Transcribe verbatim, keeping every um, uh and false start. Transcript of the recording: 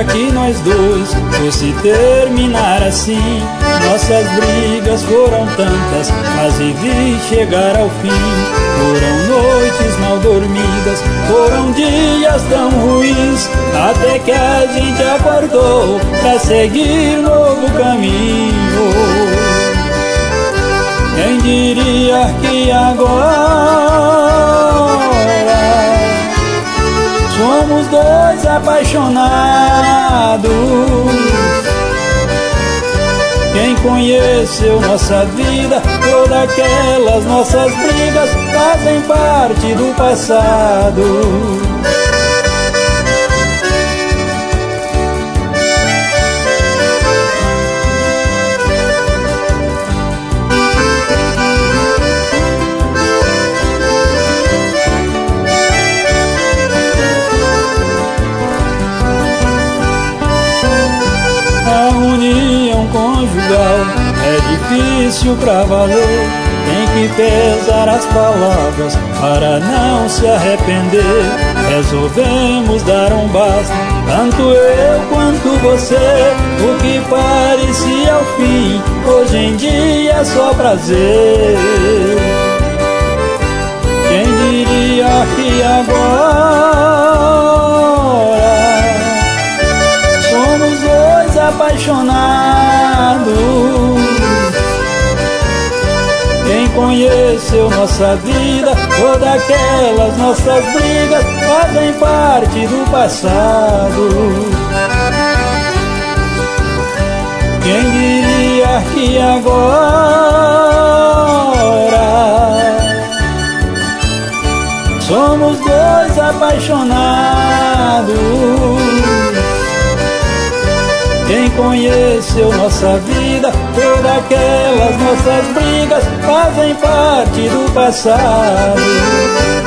queria que nós dois fosse terminar assim. Nossas brigas foram tantas, quase vi chegar ao fim. Foram noites mal dormidas, foram dias tão ruins, até que a gente acordou pra seguir novo caminho. Quem diria que agora somos dois apaixonados? Quem conheceu nossa vida, todas aquelas nossas brigas fazem parte do passado. É difícil pra valer, tem que pesar as palavras para não se arrepender. Resolvemos dar um basta, tanto eu quanto você. O que parecia o fim, hoje em dia é só prazer. Quem diria que agora somos dois apaixonados? Quem conheceu nossa vida, todas aquelas nossas brigas fazem parte do passado. Quem diria que agora somos dois apaixonados? Quem conheceu nossa vida, todas aquelas nossas brigas fazem parte do passado.